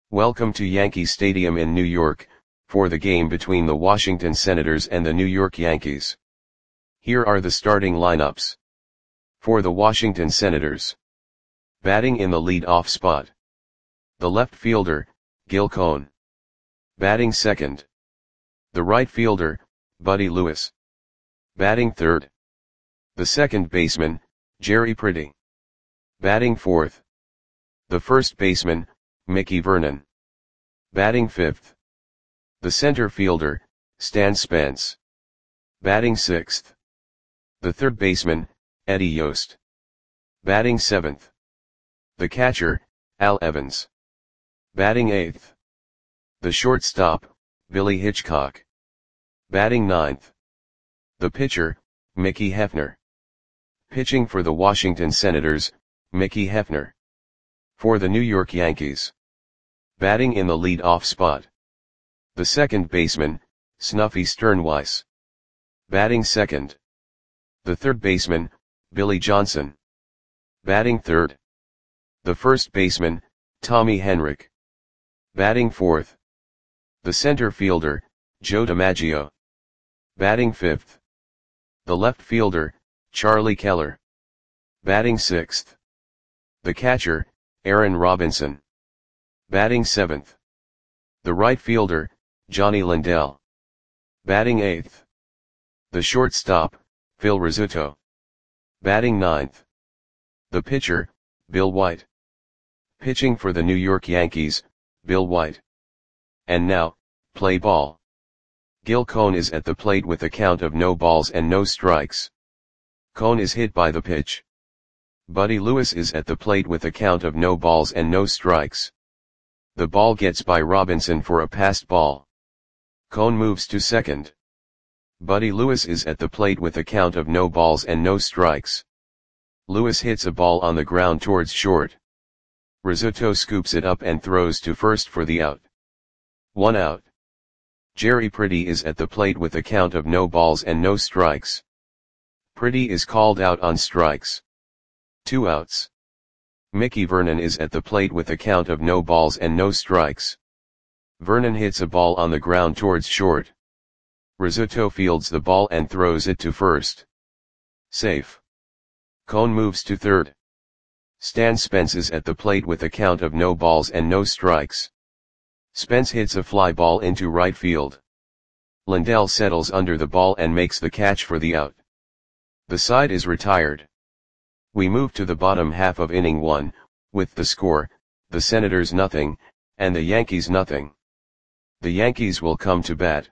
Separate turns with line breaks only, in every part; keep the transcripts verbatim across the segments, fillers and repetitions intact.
Welcome to Yankee Stadium in New York, for the game between the Washington Senators and the New York Yankees. Here are the starting lineups. For the Washington Senators. Batting in the lead-off spot. The left fielder, Gil Cone. Batting second. The right fielder, Buddy Lewis. Batting third. The second baseman, Jerry Pretty. Batting fourth. The first baseman, Mickey Vernon. Batting fifth. The center fielder, Stan Spence. Batting sixth. The third baseman, Eddie Yost. Batting seventh. The catcher, Al Evans. Batting eighth. The shortstop, Billy Hitchcock. Batting ninth. The pitcher, Mickey Hefner. Pitching for the Washington Senators, Mickey Hefner. For the New York Yankees. Batting in the lead-off spot. The second baseman, Snuffy Sternweiss. Batting second. The third baseman, Billy Johnson. Batting third. The first baseman, Tommy Henrich. Batting fourth. The center fielder, Joe DiMaggio. Batting fifth. The left fielder, Charlie Keller. Batting sixth. The catcher, Aaron Robinson. Batting seventh. The right fielder, Johnny Lindell. Batting eighth. The shortstop, Phil Rizzuto. Batting ninth. The pitcher, Bill White. Pitching for the New York Yankees, Bill White. And now, play ball. Gil Cone is at the plate with a count of no balls and no strikes. Cone is hit by the pitch. Buddy Lewis is at the plate with a count of no balls and no strikes. The ball gets by Robinson for a passed ball. Cone moves to second. Buddy Lewis is at the plate with a count of no balls and no strikes. Lewis hits a ball on the ground towards short. Rizzuto scoops it up and throws to first for the out. One out. Jerry Pretty is at the plate with a count of no balls and no strikes. Pretty is called out on strikes. Two outs. Mickey Vernon is at the plate with a count of no balls and no strikes. Vernon hits a ball on the ground towards short. Rizzuto fields the ball and throws it to first. Safe. Cone moves to third. Stan Spence is at the plate with a count of no balls and no strikes. Spence hits a fly ball into right field. Lindell settles under the ball and makes the catch for the out. The side is retired. We move to the bottom half of inning one, with the score, the Senators nothing, and the Yankees nothing. The Yankees will come to bat.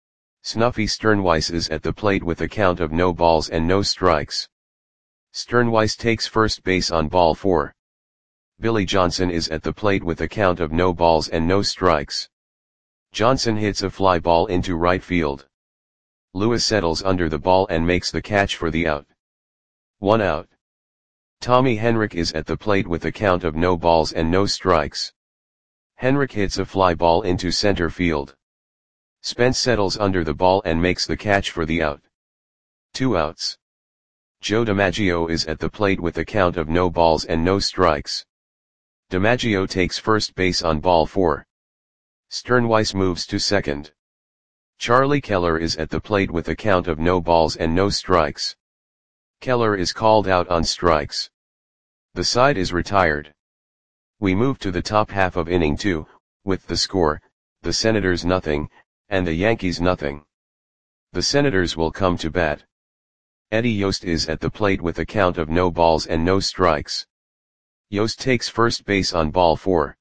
Snuffy Sternweiss is at the plate with a count of no balls and no strikes. Sternweiss takes first base on ball four. Billy Johnson is at the plate with a count of no balls and no strikes. Johnson hits a fly ball into right field. Lewis settles under the ball and makes the catch for the out. One out. Tommy Henrich is at the plate with a count of no balls and no strikes. Henrich hits a fly ball into center field. Spence settles under the ball and makes the catch for the out. Two outs. Joe DiMaggio is at the plate with a count of no balls and no strikes. DiMaggio takes first base on ball four. Sternweiss moves to second. Charlie Keller is at the plate with a count of no balls and no strikes. Keller is called out on strikes. The side is retired. We move to the top half of inning two, with the score, the Senators nothing, and the Yankees nothing. The Senators will come to bat. Eddie Yost is at the plate with a count of no balls and no strikes. Yost takes first base on ball four.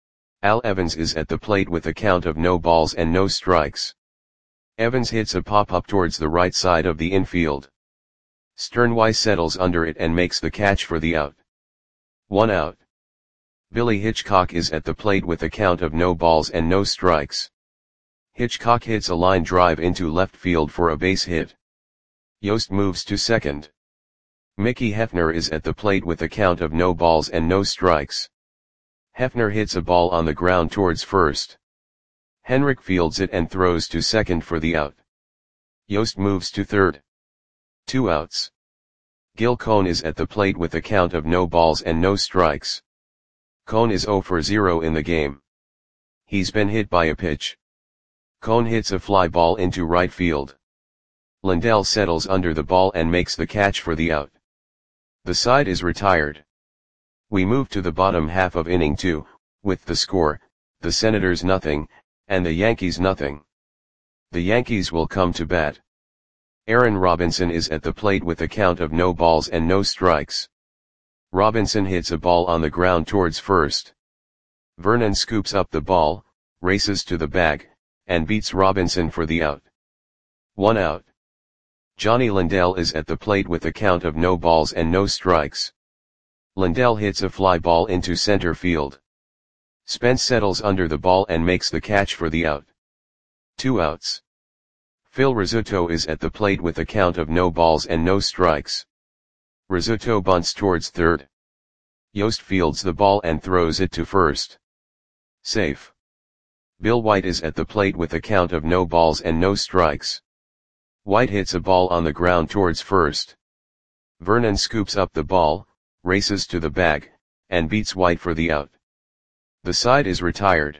Al Evans is at the plate with a count of no balls and no strikes. Evans hits a pop-up towards the right side of the infield. Sternweiss settles under it and makes the catch for the out. One out. Billy Hitchcock is at the plate with a count of no balls and no strikes. Hitchcock hits a line drive into left field for a base hit. Yost moves to second. Mickey Hefner is at the plate with a count of no balls and no strikes. Hefner hits a ball on the ground towards first. Henrich fields it and throws to second for the out. Yost moves to third. Two outs. Gil Cone is at the plate with a count of no balls and no strikes. Cone is zero for zero in the game. He's been hit by a pitch. Cone hits a fly ball into right field. Lindell settles under the ball and makes the catch for the out. The side is retired. We move to the bottom half of inning two, with the score, the Senators nothing, and the Yankees nothing. The Yankees will come to bat. Aaron Robinson is at the plate with a count of no balls and no strikes. Robinson hits a ball on the ground towards first. Vernon scoops up the ball, races to the bag, and beats Robinson for the out. One out. Johnny Lindell is at the plate with a count of no balls and no strikes. Lindell hits a fly ball into center field. Spence settles under the ball and makes the catch for the out. Two outs. Phil Rizzuto is at the plate with a count of no balls and no strikes. Rizzuto bunts towards third. Yost fields the ball and throws it to first. Safe. Bill White is at the plate with a count of no balls and no strikes. White hits a ball on the ground towards first. Vernon scoops up the ball, races to the bag, and beats White for the out. The side is retired.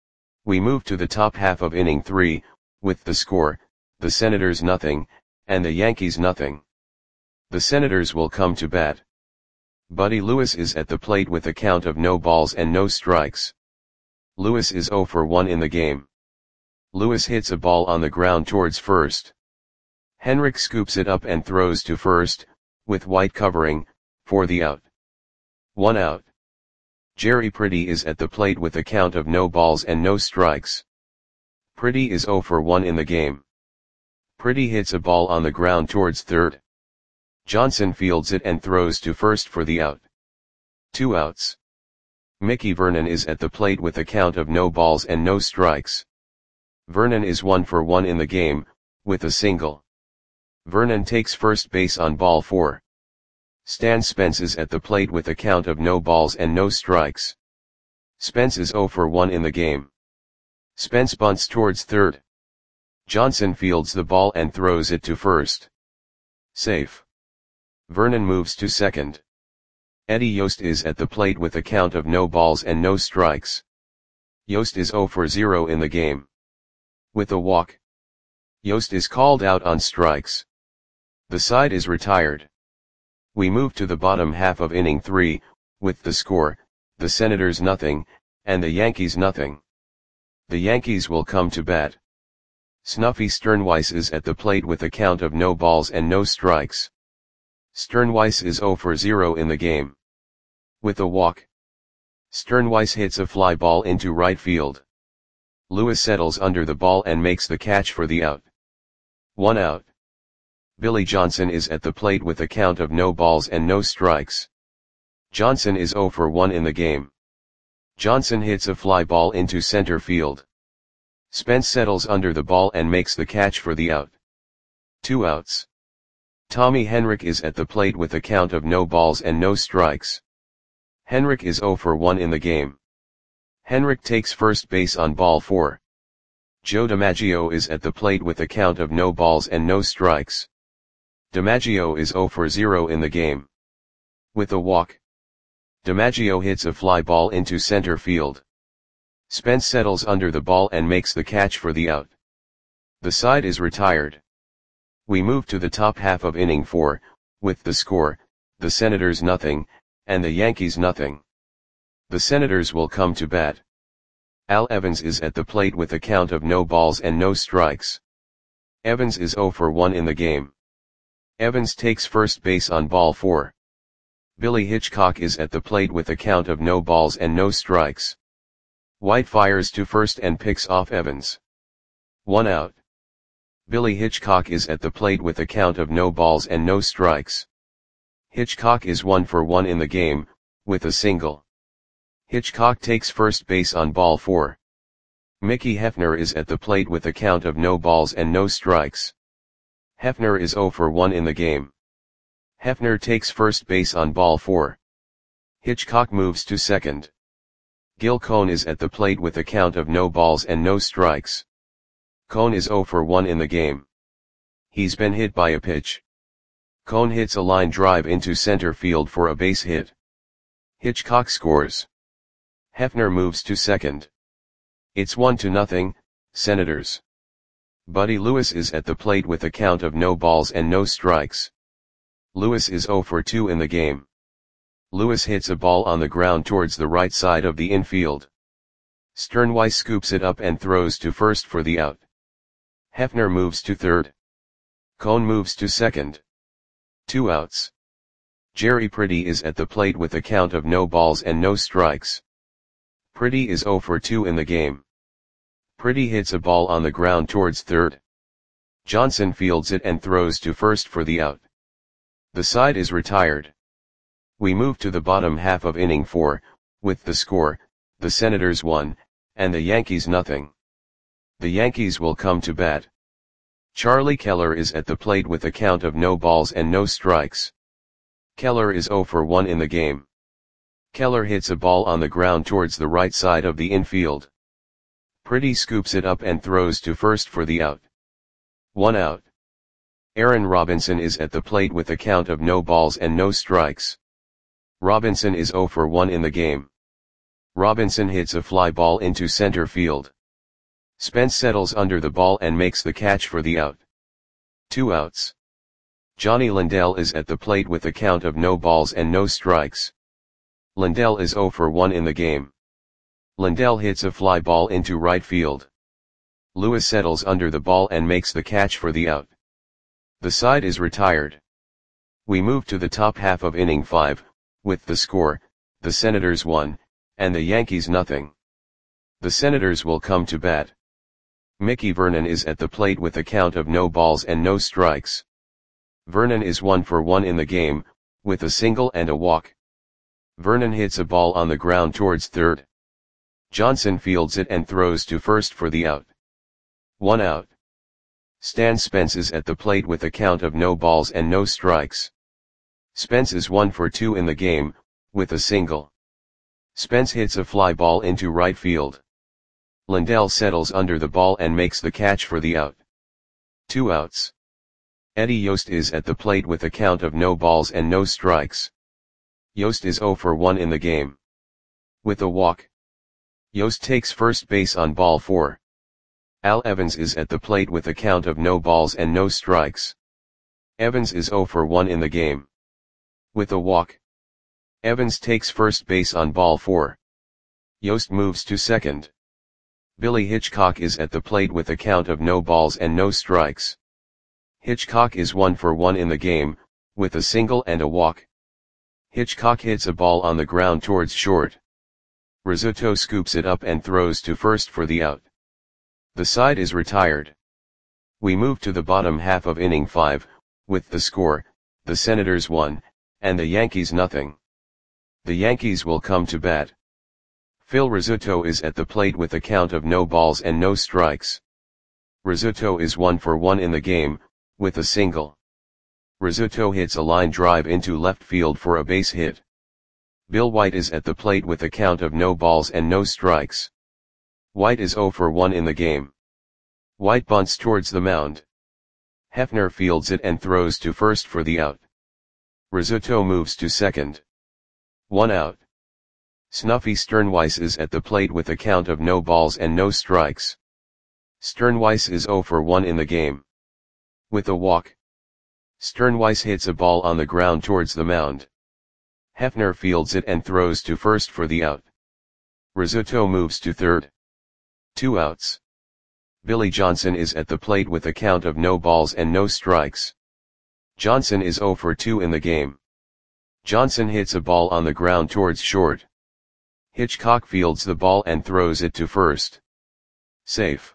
We move to the top half of inning three, with the score, the Senators nothing, and the Yankees nothing. The Senators will come to bat. Buddy Lewis is at the plate with a count of no balls and no strikes. Lewis is oh for one in the game. Lewis hits a ball on the ground towards first. Henrik scoops it up and throws to first, with White covering, for the out. One out. Jerry Pretty is at the plate with a count of no balls and no strikes. Pretty is oh for one in the game. Pretty hits a ball on the ground towards third. Johnson fields it and throws to first for the out. Two outs. Mickey Vernon is at the plate with a count of no balls and no strikes. Vernon is one for one in the game, with a single. Vernon takes first base on ball four. Stan Spence is at the plate with a count of no balls and no strikes. Spence is oh for one in the game. Spence bunts towards third. Johnson fields the ball and throws it to first. Safe. Vernon moves to second. Eddie Yost is at the plate with a count of no balls and no strikes. Yost is oh for zero in the game. With a walk. Yost is called out on strikes. The side is retired. We move to the bottom half of inning three, with the score, the Senators nothing, and the Yankees nothing. The Yankees will come to bat. Snuffy Sternweiss is at the plate with a count of no balls and no strikes. Sternweiss is oh for zero in the game. With a walk. Sternweiss hits a fly ball into right field. Lewis settles under the ball and makes the catch for the out. One out. Billy Johnson is at the plate with a count of no balls and no strikes. Johnson is oh for one in the game. Johnson hits a fly ball into center field. Spence settles under the ball and makes the catch for the out. Two outs. Tommy Henrik is at the plate with a count of no balls and no strikes. Henrik is oh for one in the game. Henrik takes first base on ball four. Joe DiMaggio is at the plate with a count of no balls and no strikes. DiMaggio is oh for zero in the game. With a walk. DiMaggio hits a fly ball into center field. Spence settles under the ball and makes the catch for the out. The side is retired. We move to the top half of inning four, with the score, the Senators nothing, and the Yankees nothing. The Senators will come to bat. Al Evans is at the plate with a count of no balls and no strikes. Evans is oh for one in the game. Evans takes first base on ball four. Billy Hitchcock is at the plate with a count of no balls and no strikes. White fires to first and picks off Evans. One out. Billy Hitchcock is at the plate with a count of no balls and no strikes. Hitchcock is one for one in the game, with a single. Hitchcock takes first base on ball four. Mickey Hefner is at the plate with a count of no balls and no strikes. Hefner is oh for one in the game. Hefner takes first base on ball four. Hitchcock moves to second. Gil Cone is at the plate with a count of no balls and no strikes. Cone is oh for one in the game. He's been hit by a pitch. Cone hits a line drive into center field for a base hit. Hitchcock scores. Hefner moves to second. It's one to nothing, Senators. Buddy Lewis is at the plate with a count of no balls and no strikes. Lewis is oh for two in the game. Lewis hits a ball on the ground towards the right side of the infield. Sternweiss scoops it up and throws to first for the out. Hefner moves to third. Cone moves to second. Two outs. Jerry Pretty is at the plate with a count of no balls and no strikes. Pretty is oh for two in the game. Pretty hits a ball on the ground towards third. Johnson fields it and throws to first for the out. The side is retired. We move to the bottom half of inning four, with the score, the Senators one, and the Yankees nothing. The Yankees will come to bat. Charlie Keller is at the plate with a count of no balls and no strikes. Keller is oh for one in the game. Keller hits a ball on the ground towards the right side of the infield. Pretty scoops it up and throws to first for the out. One out. Aaron Robinson is at the plate with a count of no balls and no strikes. Robinson is oh for one in the game. Robinson hits a fly ball into center field. Spence settles under the ball and makes the catch for the out. Two outs. Johnny Lindell is at the plate with a count of no balls and no strikes. Lindell is oh for one in the game. Lindell hits a fly ball into right field. Lewis settles under the ball and makes the catch for the out. The side is retired. We move to the top half of inning five, with the score, the Senators one, and the Yankees nothing. The Senators will come to bat. Mickey Vernon is at the plate with a count of no balls and no strikes. Vernon is one for one in the game, with a single and a walk. Vernon hits a ball on the ground towards third. Johnson fields it and throws to first for the out. One out. Stan Spence is at the plate with a count of no balls and no strikes. Spence is one for two in the game, with a single. Spence hits a fly ball into right field. Lindell settles under the ball and makes the catch for the out. Two outs. Eddie Yost is at the plate with a count of no balls and no strikes. Yost is oh for one in the game. With a walk. Yost takes first base on ball four. Al Evans is at the plate with a count of no balls and no strikes. Evans is oh for one in the game. With a walk. Evans takes first base on ball four. Yost moves to second. Billy Hitchcock is at the plate with a count of no balls and no strikes. Hitchcock is one for one in the game, with a single and a walk. Hitchcock hits a ball on the ground towards short. Rizzuto scoops it up and throws to first for the out. The side is retired. We move to the bottom half of inning five, with the score, the Senators one, and the Yankees nothing. The Yankees will come to bat. Phil Rizzuto is at the plate with a count of no balls and no strikes. Rizzuto is one for one in the game, with a single. Rizzuto hits a line drive into left field for a base hit. Bill White is at the plate with a count of no balls and no strikes. White is oh for one in the game. White bunts towards the mound. Hefner fields it and throws to first for the out. Rizzuto moves to second. One out. Snuffy Sternweiss is at the plate with a count of no balls and no strikes. Sternweiss is oh for one in the game. With a walk. Sternweiss hits a ball on the ground towards the mound. Hefner fields it and throws to first for the out. Rizzuto moves to third. Two outs. Billy Johnson is at the plate with a count of no balls and no strikes. Johnson is oh for two in the game. Johnson hits a ball on the ground towards short. Hitchcock fields the ball and throws it to first. Safe.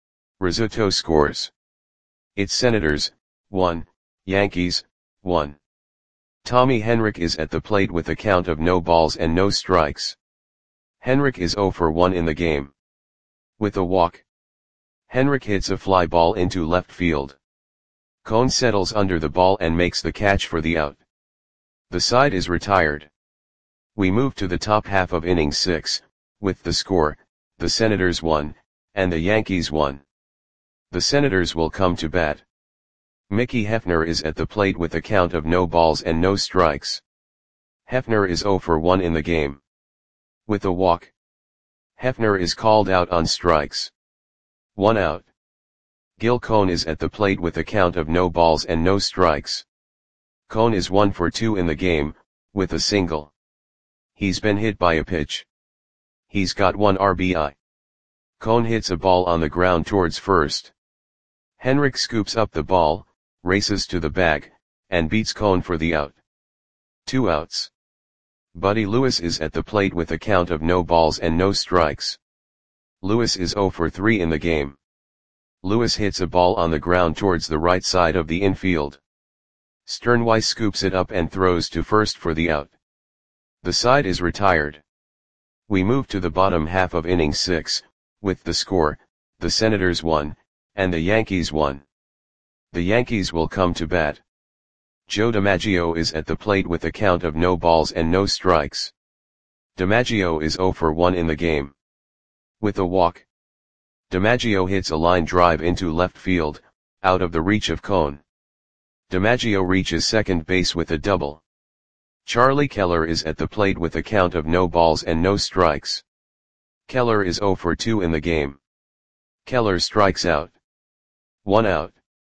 Rizzuto scores. It's Senators, one, Yankees, one. Tommy Henrich is at the plate with a count of no balls and no strikes. Henrich is oh for one in the game. With a walk. Henrich hits a fly ball into left field. Cone settles under the ball and makes the catch for the out. The side is retired. We move to the top half of inning six, with the score, the Senators one, and the Yankees one. The Senators will come to bat. Mickey Hefner is at the plate with a count of no balls and no strikes. Hefner is oh for one in the game. With a walk. Hefner is called out on strikes. One out. Gil Cone is at the plate with a count of no balls and no strikes. Cone is one for two in the game, with a single. He's been hit by a pitch. He's got one R B I. Cone hits a ball on the ground towards first. Henrik scoops up the ball, races to the bag, and beats Cone for the out. Two outs. Buddy Lewis is at the plate with a count of no balls and no strikes. Lewis is zero for three in the game. Lewis hits a ball on the ground towards the right side of the infield. Sternweiss scoops it up and throws to first for the out. The side is retired. We move to the bottom half of inning six, with the score, the Senators won, and the Yankees won. The Yankees will come to bat. Joe DiMaggio is at the plate with a count of no balls and no strikes. DiMaggio is zero for one in the game. With a walk, DiMaggio hits a line drive into left field, out of the reach of Cone. DiMaggio reaches second base with a double. Charlie Keller is at the plate with a count of no balls and no strikes. Keller is zero for two in the game. Keller strikes out. One out.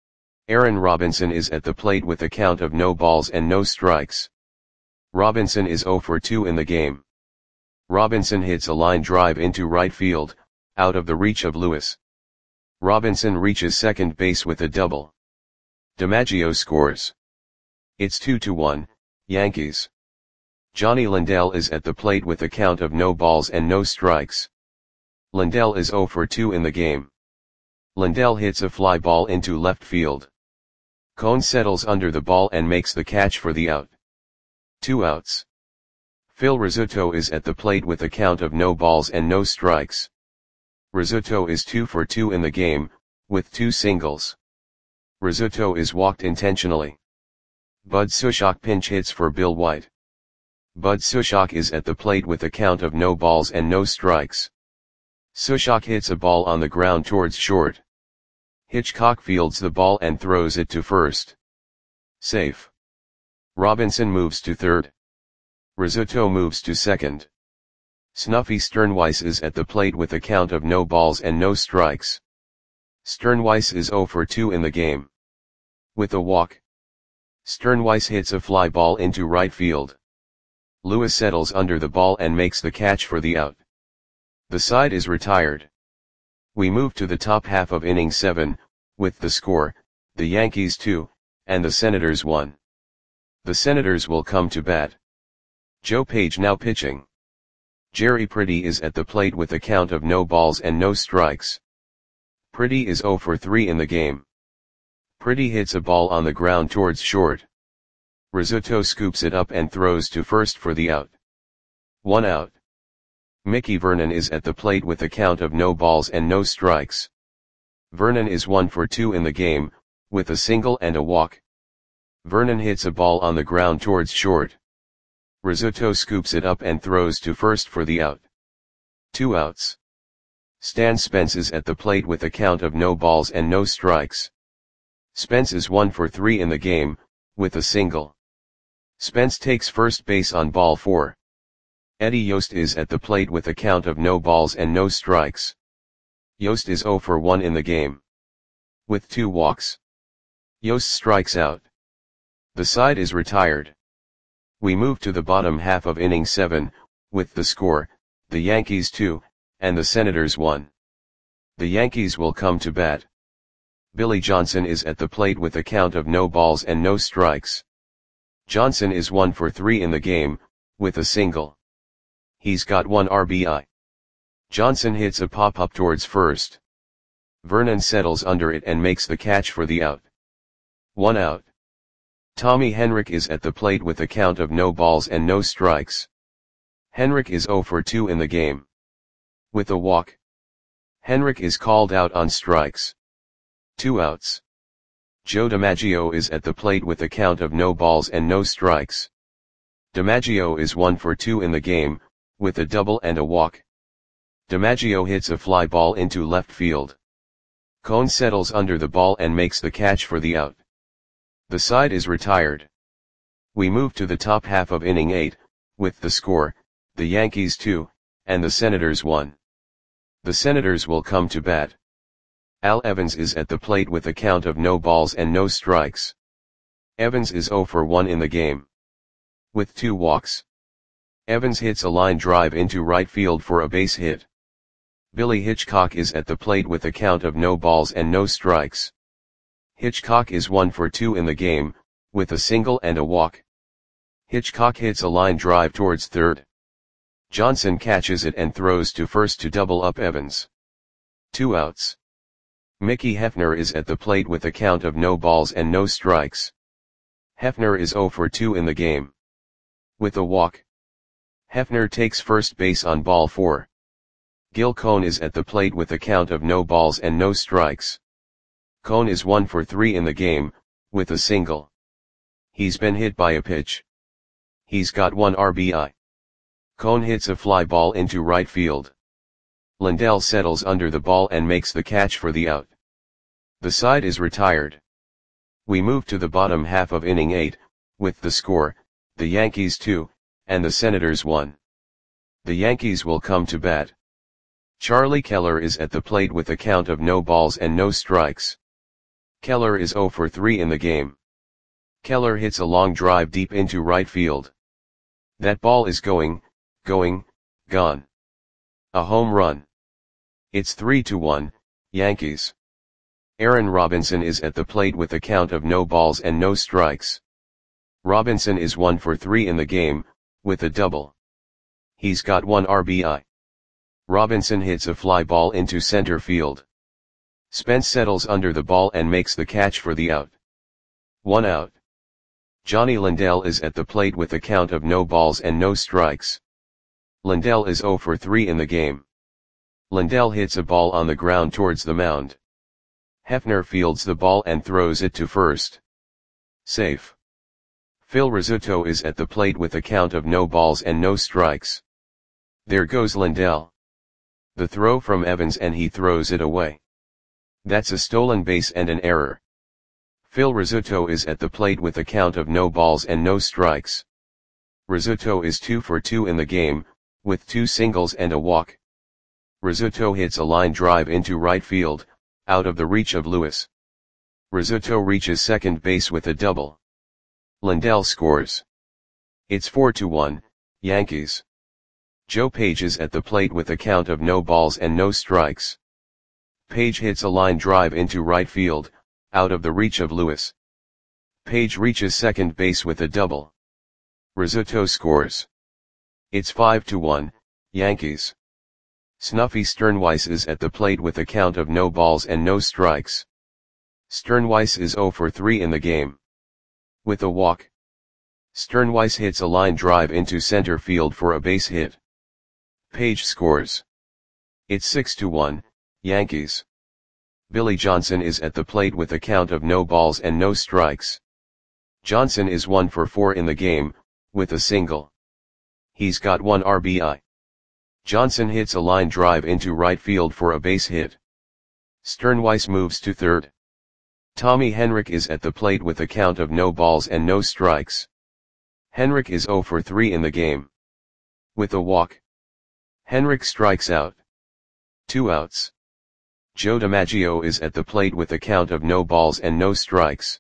Aaron Robinson is at the plate with a count of no balls and no strikes. Robinson is zero for two in the game. Robinson hits a line drive into right field, out of the reach of Lewis. Robinson reaches second base with a double. DiMaggio scores. It's two to one, Yankees. Johnny Lindell is at the plate with a count of no balls and no strikes. Lindell is zero for two in the game. Lindell hits a fly ball into left field. Cone settles under the ball and makes the catch for the out. Two outs. Phil Rizzuto is at the plate with a count of no balls and no strikes. Rizzuto is two for two in the game, with two singles. Rizzuto is walked intentionally. Bud Sushok pinch hits for Bill White. Bud Sushok is at the plate with a count of no balls and no strikes. Sushok hits a ball on the ground towards short. Hitchcock fields the ball and throws it to first. Safe. Robinson moves to third. Rizzuto moves to second. Snuffy Sternweiss is at the plate with a count of no balls and no strikes. Sternweiss is zero for two in the game. With a walk, Sternweiss hits a fly ball into right field. Lewis settles under the ball and makes the catch for the out. The side is retired. We move to the top half of inning seven, with the score, the Yankees two, and the Senators one. The Senators will come to bat. Joe Page now pitching. Jerry Pretty is at the plate with a count of no balls and no strikes. Pretty is zero for three in the game. Pretty hits a ball on the ground towards short. Rizzuto scoops it up and throws to first for the out. One out. Mickey Vernon is at the plate with a count of no balls and no strikes. Vernon is one for two in the game, with a single and a walk. Vernon hits a ball on the ground towards short. Rizzuto scoops it up and throws to first for the out. Two outs. Stan Spence is at the plate with a count of no balls and no strikes. Spence is one for three in the game, with a single. Spence takes first base on ball four. Eddie Yost is at the plate with a count of no balls and no strikes. Yost is zero for one in the game. With two walks, Yost strikes out. The side is retired. We move to the bottom half of inning seven, with the score, the Yankees two, and the Senators one. The Yankees will come to bat. Billy Johnson is at the plate with a count of no balls and no strikes. Johnson is one for three in the game, with a single. He's got one R B I. Johnson hits a pop-up towards first. Vernon settles under it and makes the catch for the out. One out. Tommy Henrich is at the plate with a count of no balls and no strikes. Henrich is zero for two in the game. With a walk, Henrich is called out on strikes. Two outs. Joe DiMaggio is at the plate with a count of no balls and no strikes. DiMaggio is one for two in the game, with a double and a walk. DiMaggio hits a fly ball into left field. Cone settles under the ball and makes the catch for the out. The side is retired. We move to the top half of inning eight, with the score, the Yankees two, and the Senators one. The Senators will come to bat. Al Evans is at the plate with a count of no balls and no strikes. Evans is zero for one in the game, with two walks. Evans hits a line drive into right field for a base hit. Billy Hitchcock is at the plate with a count of no balls and no strikes. Hitchcock is one for two in the game, with a single and a walk. Hitchcock hits a line drive towards third. Johnson catches it and throws to first to double up Evans. Two outs. Mickey Hefner is at the plate with a count of no balls and no strikes. Hefner is zero for two in the game, with a walk. Hefner takes first base on ball four. Gil Cone is at the plate with a count of no balls and no strikes. Cone is one for three in the game, with a single. He's been hit by a pitch. He's got one R B I. Cone hits a fly ball into right field. Lindell settles under the ball and makes the catch for the out. The side is retired. We move to the bottom half of inning eight, with the score, the Yankees two, and the Senators one. The Yankees will come to bat. Charlie Keller is at the plate with a count of no balls and no strikes. Keller is zero for three in the game. Keller hits a long drive deep into right field. That ball is going, going, gone. A home run. It's three to one, Yankees. Aaron Robinson is at the plate with a count of no balls and no strikes. Robinson is one for three in the game, with a double. He's got one R B I. Robinson hits a fly ball into center field. Spence settles under the ball and makes the catch for the out. One out. Johnny Lindell is at the plate with a count of no balls and no strikes. Lindell is zero for three in the game. Lindell hits a ball on the ground towards the mound. Hefner fields the ball and throws it to first. Safe. Phil Rizzuto is at the plate with a count of no balls and no strikes. There goes Lindell. The throw from Evans and he throws it away. That's a stolen base and an error. Phil Rizzuto is at the plate with a count of no balls and no strikes. Rizzuto is two for two in the game, with two singles and a walk. Rizzuto hits a line drive into right field, out of the reach of Lewis. Rizzuto reaches second base with a double. Lindell scores. It's four to one, Yankees. Joe Page is at the plate with a count of no balls and no strikes. Page hits a line drive into right field, out of the reach of Lewis. Page reaches second base with a double. Rizzuto scores. It's five to one, Yankees. Snuffy Sternweiss is at the plate with a count of no balls and no strikes. Sternweiss is zero for three in the game, with a walk. Sternweiss hits a line drive into center field for a base hit. Page scores. It's six to one, Yankees. Billy Johnson is at the plate with a count of no balls and no strikes. Johnson is one for four in the game, with a single. He's got one R B I. Johnson hits a line drive into right field for a base hit. Sternweiss moves to third. Tommy Henrich is at the plate with a count of no balls and no strikes. Henrich is zero for three in the game, with a walk. Henrich strikes out. Two outs. Joe DiMaggio is at the plate with a count of no balls and no strikes.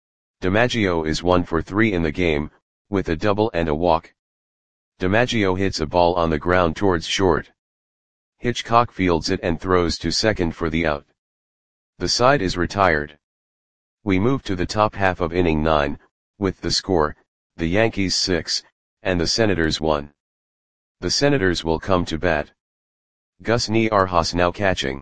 DiMaggio is one for three in the game, with a double and a walk. DiMaggio hits a ball on the ground towards short. Hitchcock fields it and throws to second for the out. The side is retired. We move to the top half of inning nine, with the score, the Yankees six, and the Senators one. The Senators will come to bat. Gus Niarjas now catching.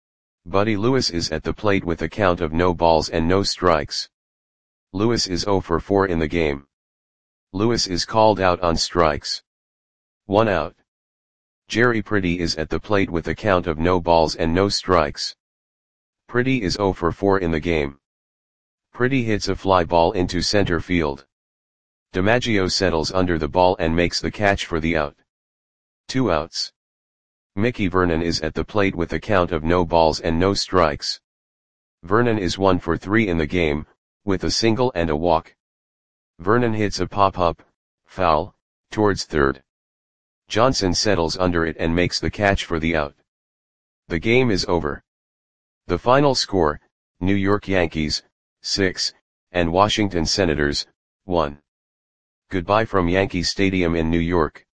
Buddy Lewis is at the plate with a count of no balls and no strikes. Lewis is zero for four in the game. Lewis is called out on strikes. One out. Jerry Pretty is at the plate with a count of no balls and no strikes. Pretty is zero for four in the game. Pretty hits a fly ball into center field. DiMaggio settles under the ball and makes the catch for the out. Two outs. Mickey Vernon is at the plate with a count of no balls and no strikes. Vernon is one for three in the game, with a single and a walk. Vernon hits a pop-up, foul, towards third. Johnson settles under it and makes the catch for the out. The game is over. The final score, New York Yankees, six, and Washington Senators, one. Goodbye from Yankee Stadium in New York.